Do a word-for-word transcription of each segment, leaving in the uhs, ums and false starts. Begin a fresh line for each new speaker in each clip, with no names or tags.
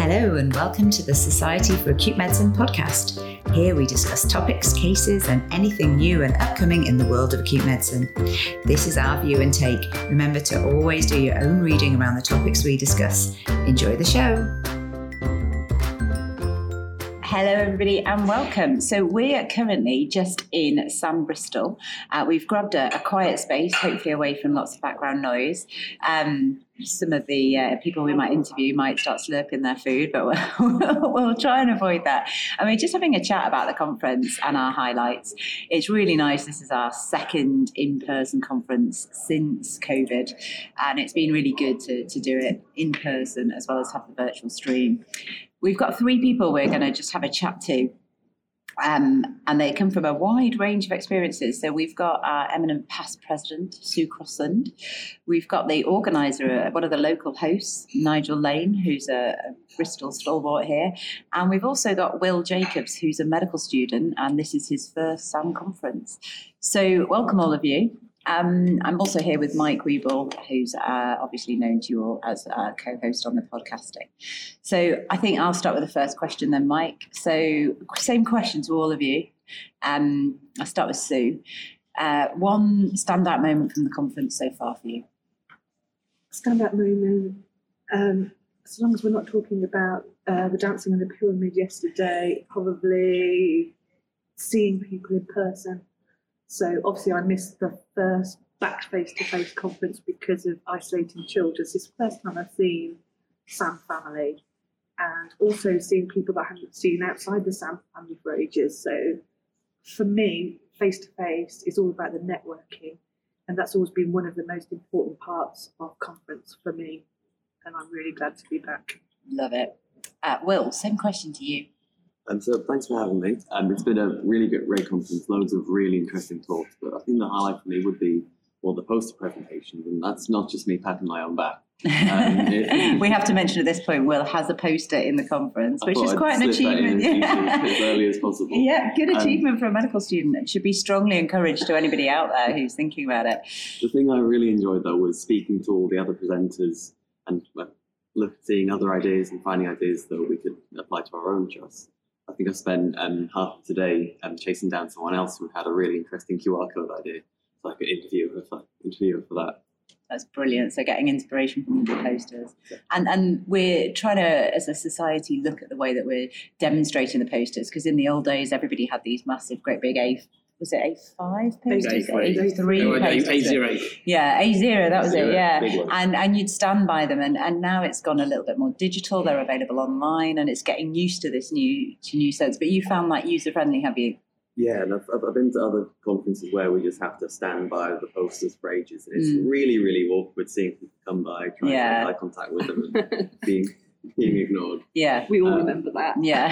Hello and welcome to the Society for Acute Medicine podcast. Here we discuss topics, cases and anything new and upcoming in the world of acute medicine. This is our view and take. Remember to always do your own reading around the topics we discuss. Enjoy the show. Hello everybody and welcome. So we are currently just in Sam Bristol. Uh, we've grabbed a, a quiet space, hopefully away from lots of background noise. Um, some of the uh, people we might interview might start slurping their food, but we'll, we'll try and avoid that. I mean, just having a chat about the conference and our highlights. It's really nice. This is our second in-person conference since COVID, and it's been really good to, to do it in person as well as have the virtual stream. We've got three people we're going to just have a chat to, um, and they come from a wide range of experiences. So we've got our eminent past president, Sue Crossland. We've got the organiser, one of the local hosts, Nigel Lane, who's a, a Bristol stalwart here. And we've also got Will Jacobs, who's a medical student, and this is his first SAM conference. So welcome all of you. Um, I'm also here with Mike Weeble, who's uh, obviously known to you all as a co-host on the podcasting. So I think I'll start with the first question then, Mike. So same question to all of you. Um, I'll start with Sue. Uh, one standout moment from the conference so far for you?
Standout moment, um, as long as we're not talking about uh, the Dancing on the Pyramid yesterday, probably seeing people in person. So obviously I missed the first back face-to-face conference because of isolating children. This is the first time I've seen SAM family and also seeing people that I haven't seen outside the SAM family for ages. So for me, face-to-face is all about the networking, and that's always been one of the most important parts of conference for me, and I'm really glad to be back.
Love it. Uh, Will, same question to you.
Um, so thanks for having me. Um, it's been a really good, great conference, loads of really interesting talks, but I think the highlight for me would be, well, the poster presentations, and that's not just me patting my own back. Um, it,
we have to mention at this point, Will has a poster in the conference,
I
which is
I'd
quite an achievement.
Yeah. As early as possible.
Yeah, good achievement
um,
for a medical student. It should be strongly encouraged to anybody out there who's thinking about it.
The thing I really enjoyed, though, was speaking to all the other presenters and uh, look, seeing other ideas and finding ideas that we could apply to our own trusts. I think I spent um, half of today um, chasing down someone else who had a really interesting Q R code idea, so I could interview her for, interview her for that.
That's brilliant. So getting inspiration from the posters. And and we're trying to, as a society, look at the way that we're demonstrating the posters, because in the old days, everybody had these massive, great big A, was it A five posters? A three posters?
A zero.
Yeah, A zero, that was
A zero,
it, yeah. And and you'd stand by them, and, and now it's gone a little bit more digital. They're available online, and it's getting used to this new to new sense. But you found that user-friendly, have you?
Yeah, and I've, I've been to other conferences where we just have to stand by the posters for ages, and it's
Mm.
really, really awkward seeing people come by, trying
Yeah.
to make eye contact with them, and being being ignored.
Yeah.
We all
Um,
remember that.
Yeah.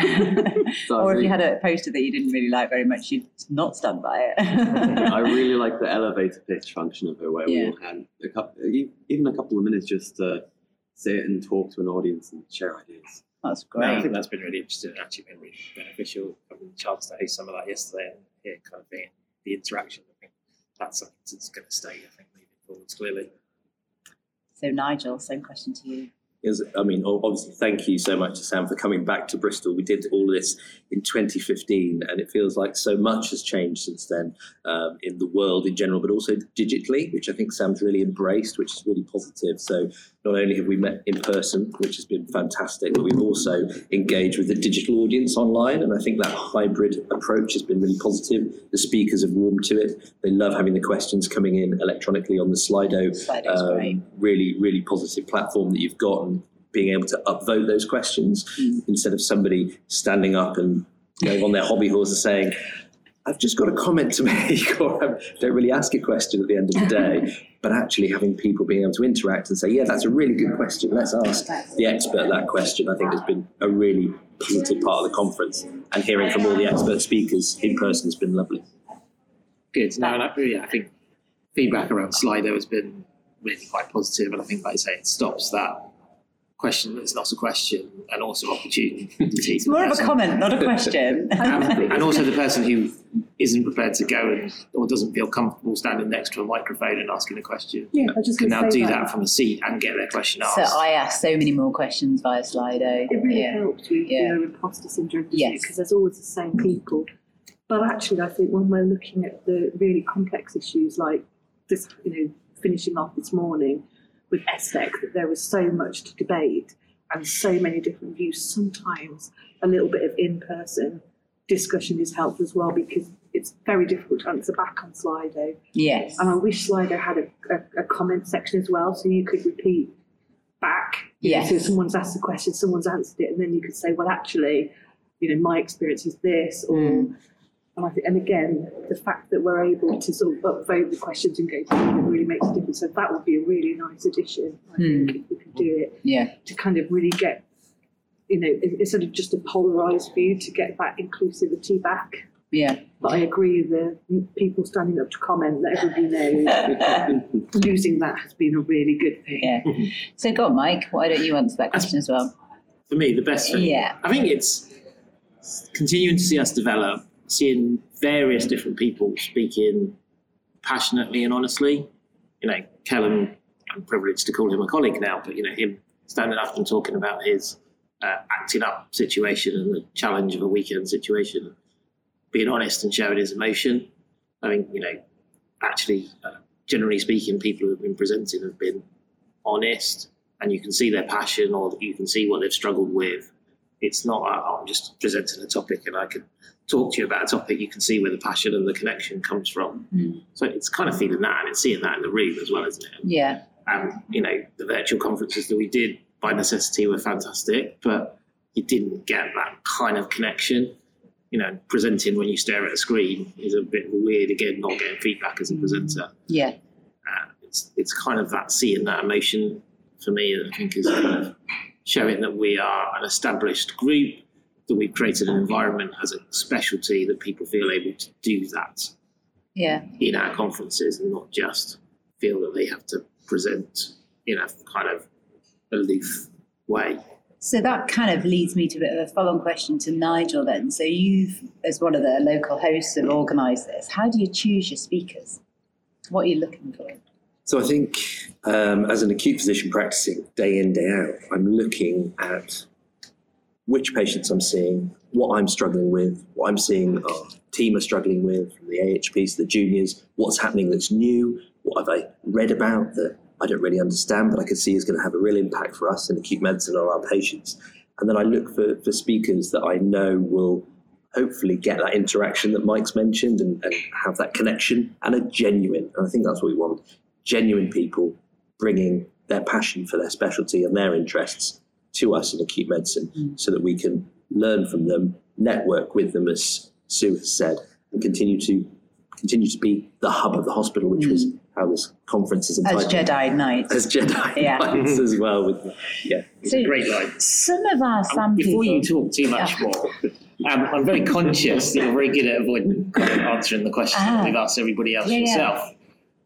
So I
Or if
really-
you had a poster that you didn't really like very much, you'd not stand by it.
I really like the elevator pitch function of it, where
Yeah.
we all had a couple, even a couple of minutes just to sit and talk to an audience and share ideas.
That's
No, I
great.
think that's been really interesting and actually been really beneficial. Having the chance to host some of that yesterday and hear kind of the, the interaction. I think that's something that's going to stay, I think, moving forwards, clearly.
So Nigel, same question to you.
Is, I mean, obviously, thank you so much to Sam for coming back to Bristol. We did all of this in twenty fifteen, and it feels like so much has changed since then um, in the world in general, but also digitally, which I think Sam's really embraced, which is really positive. So not only have we met in person, which has been fantastic, but we've also engaged with the digital audience online, and I think that hybrid approach has been really positive. The speakers have warmed to it. They love having the questions coming in electronically on the Slido.
Slido's
Um,
great.
really, really positive platform that you've got, and being able to upvote those questions
Mm.
instead of somebody standing up and going on their hobby horse and saying, I've just got a comment to make, or I don't really ask a question at the end of the day, but actually having people being able to interact and say, yeah, that's a really good question, let's ask the expert that question, I think has been a really positive part of the conference, and hearing from all the expert speakers in person has been lovely.
Good. No, and I, yeah, I think feedback around Slido has been really quite positive, and I think, like I say, it stops that question that's not a question, and also opportunity.
It's more of a comment, not a question.
and, and also the person who isn't prepared to go and or doesn't feel comfortable standing next to a microphone and asking a question
Yeah, I just
can
gonna
now
say
do
that.
that from a seat and get their question asked.
So I asked so many more questions via Slido.
It really
yeah.
helps with
Yeah.
you know, imposter syndrome, doesn't
Yes.
it? Because there's always the same people. But actually, I think when we're looking at the really complex issues like this, you know, finishing off this morning with ESSEC, that there was so much to debate and so many different views. Sometimes a little bit of in-person discussion is helpful as well, because it's very difficult to answer back on Slido.
Yes.
And I wish Slido had a, a, a comment section as well, so you could repeat back. You know,
Yes.
so someone's asked a question, someone's answered it, and then you could say, well, actually, you know, my experience is this, or
Mm.
and I think, and again, the fact that we're able to sort of upvote the questions and go through them really makes a difference. So that would be a really nice addition, I
Mm.
think, if we could do it,
Yeah.
to kind of really get, you know, it- instead of just a polarised view, to get that inclusivity back.
Yeah.
But I agree, the people standing up to comment, let everybody know that losing that has been a really good thing.
Yeah. So go on, Mike. Why don't you answer that question as well?
For me, the best thing,
Yeah.
I think it's continuing to see us develop, seeing various different people speaking passionately and honestly. You know, Callum, I'm privileged to call him a colleague now, but, you know, him standing up and talking about his uh, acting up situation and the challenge of a weekend situation, being honest and showing his emotion. I mean, you know, actually, uh, generally speaking, people who have been presenting have been honest, and you can see their passion, or you can see what they've struggled with. It's not, oh, I'm just presenting a topic and I can talk to you about a topic. You can see where the passion and the connection comes from.
Mm.
So it's kind of feeling that, and it's seeing that in the room as well, isn't it?
Yeah.
And, you know, the virtual conferences that we did by necessity were fantastic, but you didn't get that kind of connection. You know, presenting when you stare at a screen is a bit weird, again, not getting feedback as a presenter.
Yeah.
Uh, it's it's kind of that seeing that emotion for me that I think is kind of showing that we are an established group, that we've created an environment as a specialty that people feel able to do that
Yeah.
in our conferences and not just feel that they have to present in a kind of aloof way.
So that kind of leads me to a bit of a follow-on question to Nigel then. So you've, as one of the local hosts, have organised this. How do you choose your speakers? What are you looking for?
So I think um, as an acute physician practicing day in, day out, I'm looking at which patients I'm seeing, what I'm struggling with, what I'm seeing our team are struggling with, from the A H Ps to the juniors, what's happening that's new, what have I read about that I don't really understand, but I can see is going to have a real impact for us in acute medicine or our patients. And then I look for, for speakers that I know will hopefully get that interaction that Mike's mentioned and, and have that connection and a genuine, and I think that's what we want, genuine people bringing their passion for their specialty and their interests to us in acute medicine mm. so that we can learn from them, network with them, as Sue has said, and continue to continue to be the hub of the hospital, which mm. was how this conference is entitled.
As Jedi Knights.
As Jedi
yeah.
Knights as well. With, yeah,
it's
so
a great line.
Some of our Sam
Before
people,
you talk too much yeah. more, um, I'm very conscious that you're very good at avoiding answering the questions ah. that we've asked everybody else
yeah,
yourself.
Yeah.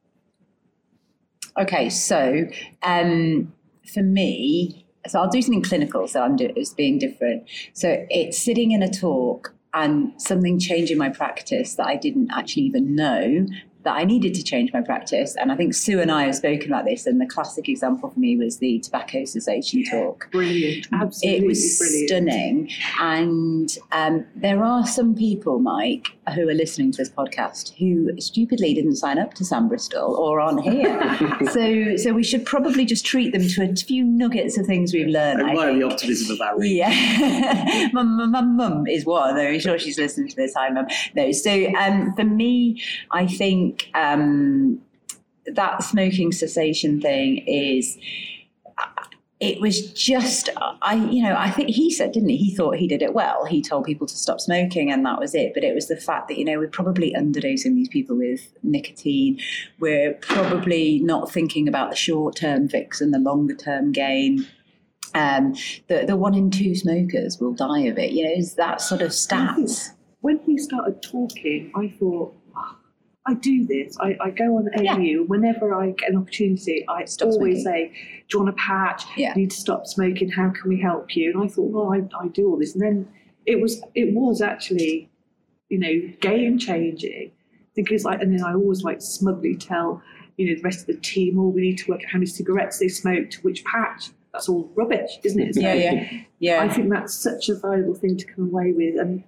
Okay, so um, for me, so I'll do something clinical, so I'm do, it's being different. So it's sitting in a talk and something changing my practice that I didn't actually even know that I needed to change my practice. And I think Sue and I have spoken about this, and the classic example for me was the Tobacco Cessation talk.
Brilliant, absolutely
It was
brilliant.
Stunning. And um, there are some people, Mike, who are listening to this podcast who stupidly didn't sign up to Sam Bristol or on here. so so we should probably just treat them to a few nuggets of things we've learned.
I admire the optimism of our reading.
Yeah. my, my, my mum is one. I'm sure she's listening to this. Hi, mum. No, so um, for me, I think um, that smoking cessation thing is... It was just, I, you know, I think he said, didn't he? He thought he did it well. He told people to stop smoking and that was it. But it was the fact that, you know, we're probably underdosing these people with nicotine. We're probably not thinking about the short-term fix and the longer-term gain. Um, the, the one in two smokers will die of it. You know, is that sort of stats.
When he started talking, I thought, oh, I do this. I, I go on A U.
Yeah.
Whenever I get an opportunity, I
Stop
always
smoking.
say, do you want a patch?
Yeah.
You need to stop smoking. How can we help you? And I thought, well, I, I do all this. And then it was it was actually, you know, game changing. Because I, and then I always like smugly tell, you know, the rest of the team, oh, we need to work out how many cigarettes they smoked, which patch. That's all rubbish, isn't it? So
Yeah, yeah, yeah.
I think that's such a valuable thing to come away with. And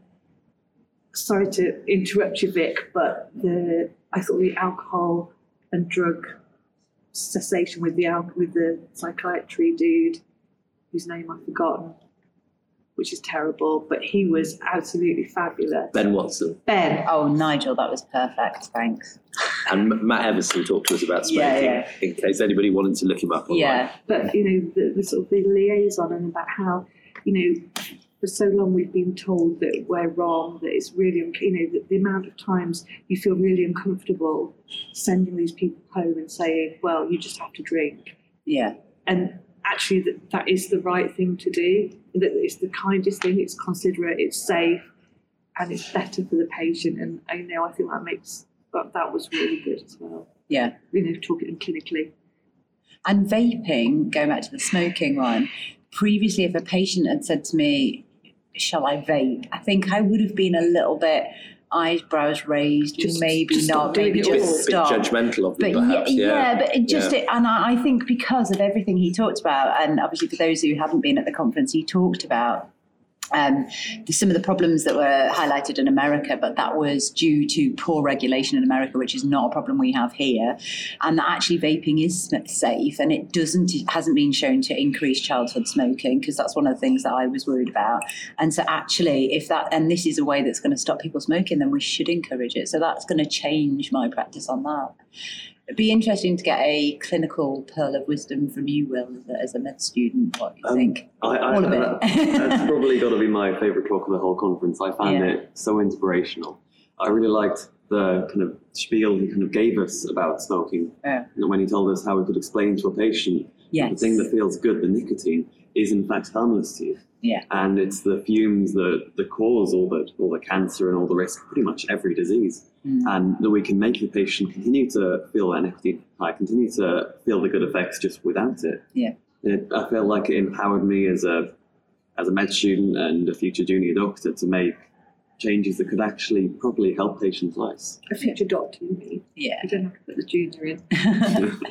sorry to interrupt you, Vic, but the I thought the alcohol and drug cessation with the al- with the psychiatry dude, whose name I've forgotten, which is terrible, but he was absolutely fabulous.
Ben Watson.
Ben.
Oh, Nigel, that was perfect. Thanks.
And M- Matt Everson talked to us about smoking,
Yeah, yeah.
in case anybody wanted to look him up online.
Yeah.
But, you know, the, the sort of the liaison and about how, you know, for so long we've been told that we're wrong, that it's really, un- you know, the, the amount of times you feel really uncomfortable sending these people home and saying, well, you just have to drink.
Yeah.
And actually that, that is the right thing to do, that it's the kindest thing, it's considerate, it's safe, and it's better for the patient. And I know I think that makes, that, that was really good as well,
Yeah.
you know, talking clinically.
And vaping, going back to the smoking one, previously if a patient had said to me, shall I vape? I think I would have been a little bit eyebrows raised,
Just-
maybe
just
not,
stop doing
maybe
it
A bit,
all.
just
bit
stop.
judgmental of them,
But yeah,
perhaps. Yeah,
yeah, but it just,
Yeah.
it, and I, I think because of everything he talked about, and obviously for those who haven't been at the conference, he talked about um, the, some of the problems that were highlighted in America, but that was due to poor regulation in America, which is not a problem we have here, and that actually vaping is safe, and it doesn't, it hasn't been shown to increase childhood smoking, because that's one of the things that I was worried about. And so actually, if that, and this is a way that's going to stop people smoking, then we should encourage it. So that's going to change my practice on that. It'd be interesting to get a clinical pearl of wisdom from you, Will, as a, as a med student. What do you
Um,
think?
I, I,
All of it.
That's probably got to be my favourite talk of the whole conference. I found
Yeah.
it so inspirational. I really liked the kind of spiel he kind of gave us about smoking.
Yeah.
When he told us how we could explain to a patient
Yes.
the thing that feels good, the nicotine, is in fact harmless to you.
Yeah.
And it's the fumes that, that cause all the all the cancer and all the risk, pretty much every disease.
Mm.
And that we can make the patient continue to feel that nicotine high, continue to feel the good effects just without it.
Yeah.
It, I feel like it empowered me as a as a med student and a future junior doctor to make changes that could actually properly help patients' lives.
A future doctor, you mean?
Yeah.
You don't have to put the junior in.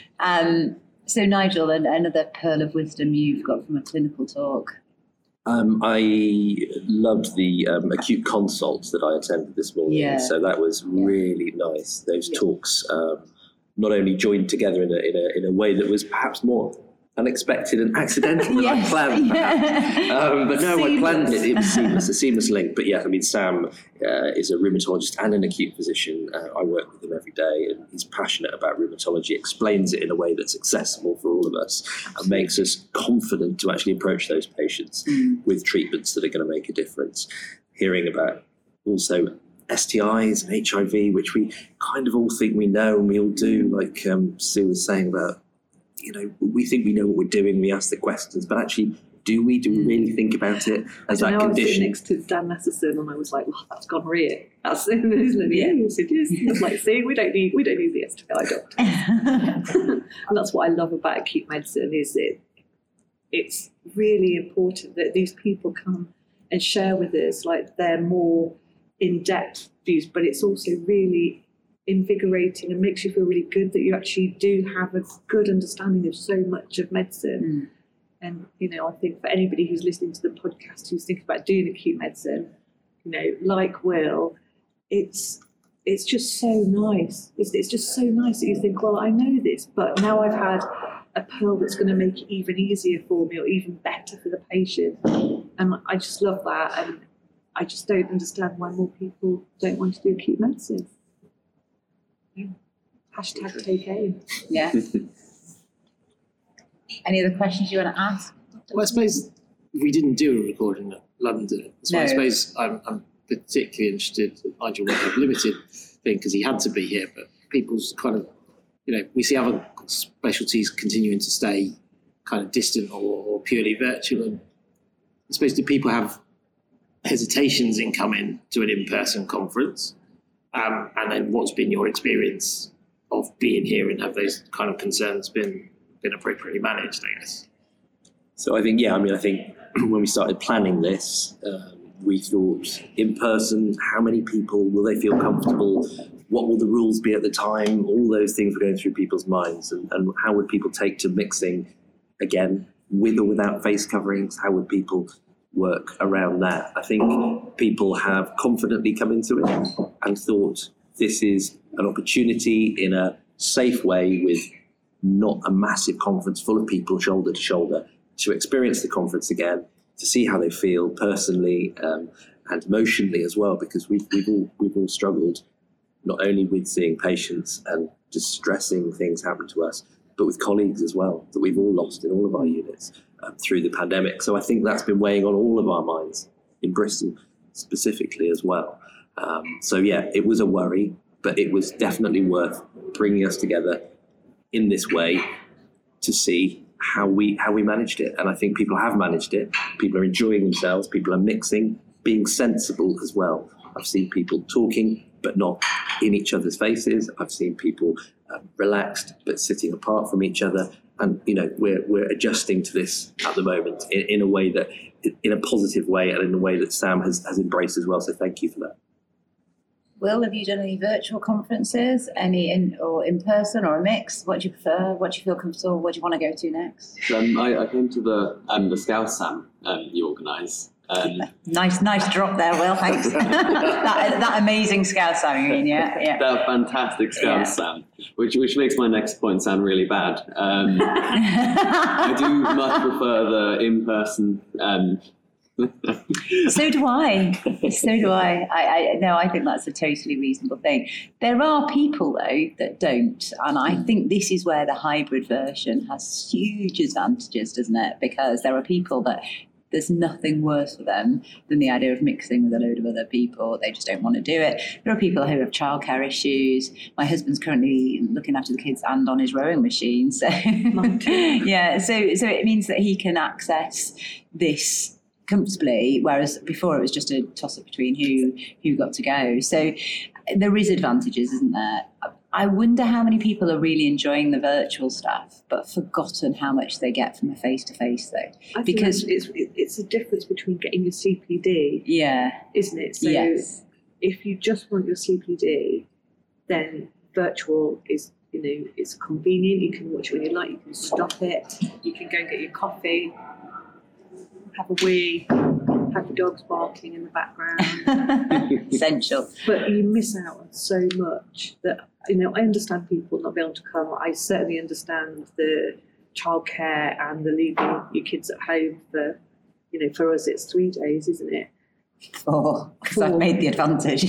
um, so, Nigel, an- another pearl of wisdom you've got from a clinical talk.
Um, I loved the um, acute consults that I attended this morning.
Yeah.
So that was really nice. Those
Yeah.
talks um, not only joined together in a, in, a, in a way that was perhaps more unexpected and accidental than I planned, perhaps.
Yeah.
Um, but no, I planned it.
Seamless.
It was seamless, a seamless link. But yeah, I mean, Sam uh, is a rheumatologist and an acute physician. Uh, I work with him every day, and he's passionate about rheumatology, explains it in a way that's accessible for all of us, and makes us confident to actually approach those patients
Mm.
with treatments that are going to make a difference. Hearing about also S T Is and H I V, which we kind of all think we know and we all do, like um, Sue was saying about, you know, we think we know what we're doing, we ask the questions, but actually, do we? Do we really think about it as
I
that
know I was sitting
condition?
next to Dan Masterson and I was like, well, that's gonorrhea. That's isn't it?
Yeah.
Yes, it is. It's like, see, we don't need we don't need the S T I doctor. And that's what I love about acute medicine is it it's really important that these people come and share with us like their more in-depth views, but it's also really invigorating and makes you feel really good that you actually do have a good understanding of so much of medicine.
Mm.
And, you know, I think for anybody who's listening to the podcast who's thinking about doing acute medicine, you know, like Will, it's it's just so nice. It's, it's just so nice that you think, well, I know this, but now I've had a pill that's going to make it even easier for me or even better for the patient. And I just love that. And I just don't understand why more people don't want to do acute medicine. Yeah. Hashtag take aim.
Yeah. Any other questions you want to ask?
Well, I suppose we didn't do a recording at London, so I
No.
suppose I'm, I'm particularly interested. Nigel went a limited thing because he had to be here, but people's kind of, you know, we see other specialties continuing to stay kind of distant or, or purely virtual. And I suppose do people have hesitations in coming to an in-person conference? Um, and then what's been your experience of being here, and have those kind of concerns been been appropriately managed, I guess?
So I think, yeah, I mean, I think when we started planning this, um, we thought in person, how many people, will they feel comfortable? What will the rules be at the time? All those things were going through people's minds, and, and how would people take to mixing, again, with or without face coverings? How would people work around that? I think people have confidently come into it and thought this is an opportunity in a safe way, with not a massive conference full of people shoulder to shoulder, to experience the conference again, to see how they feel personally um, and emotionally as well, because we've, we've all we've all struggled not only with seeing patients and distressing things happen to us, but with colleagues as well that we've all lost in all of our units um, through the pandemic. So I think that's been weighing on all of our minds in Bristol specifically as well. Um, so yeah, it was a worry, but it was definitely worth bringing us together in this way to see how we how we managed it. And I think people have managed it. People are enjoying themselves. People are mixing, being sensible as well. I've seen people talking, but not in each other's faces. I've seen people uh, relaxed, but sitting apart from each other. And, you know, we're we're adjusting to this at the moment in, in a way that, in a positive way, and in a way that Sam has, has embraced as well. So thank you for that.
Will, have you done any virtual conferences, any in or in person or a mix? What do you prefer? What do you feel comfortable? What do you want to go to next?
Um, I, I came to the um, the Scouse Sam um, you organise. Um,
nice, nice drop there, Will. Thanks. that, that amazing Scouse Sam, you mean? Yeah, yeah.
That fantastic Scouse
Yeah.
Sam, which which makes my next point sound really bad. Um, I do much prefer the in person. Um,
So do I. So do I. I, I. No, I think that's a totally reasonable thing. There are people, though, that don't. And I think this is where the hybrid version has huge advantages, doesn't it? Because there are people that there's nothing worse for them than the idea of mixing with a load of other people. They just don't want to do it. There are people who have childcare issues. My husband's currently looking after the kids and on his rowing machine. So, yeah, so so it means that he can access this comfortably, whereas before it was just a toss-up between who who got to go. So there is advantages, isn't there? I wonder how many people are really enjoying the virtual stuff, but forgotten how much they get from a face-to-face, though.
I think
Because
it's it's a difference between getting your C P D,
yeah,
isn't it? So
yes,
if you just want your C P D, then virtual is, you know, it's convenient. You can watch it when you like. You can stop it. You can go and get your coffee, have a wee, have your dogs barking in the background.
essential.
But you miss out on so much that, you know, I understand people not being able to come. I certainly understand the childcare and the leaving your kids at home for, you know, for us it's three days, isn't it?
Four, because I've made the advantage.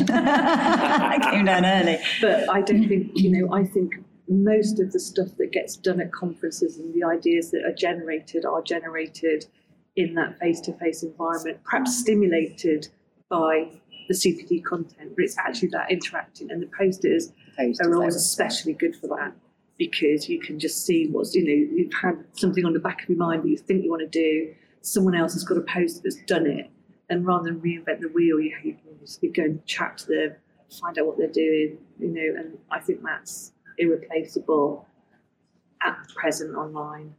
I came down early.
But I don't think, you know, I think most of the stuff that gets done at conferences and the ideas that are generated are generated in that face-to-face environment, perhaps stimulated by the C P D content, but it's actually that interacting, and the posters are always especially good for that, because you can just see what's, you know, you've had something on the back of your mind that you think you want to do, someone else has got a poster that's done it, and rather than reinvent the wheel, you, you can just go and chat to them, find out what they're doing, you know, and I think that's irreplaceable at present online.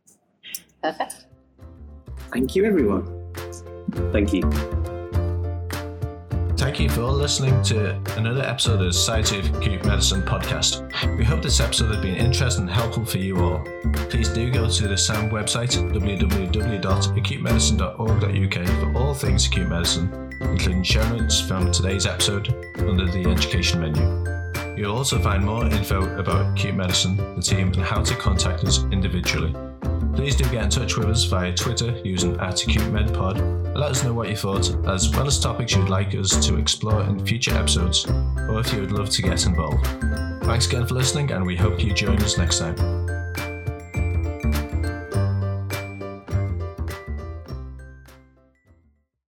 Perfect.
Thank you, everyone.
Thank you.
Thank you for listening to another episode of the Society of Acute Medicine podcast. We hope this episode has been interesting and helpful for you all. Please do go to the S A M website, w w w dot acute medicine dot org dot u k, for all things acute medicine, including show notes from today's episode under the education menu. You'll also find more info about acute medicine, the team, and how to contact us individually. Please do get in touch with us via Twitter using at AcuteMedPod and let us know what you thought, as well as topics you'd like us to explore in future episodes, or if you would love to get involved. Thanks again for listening, and we hope you join us next time.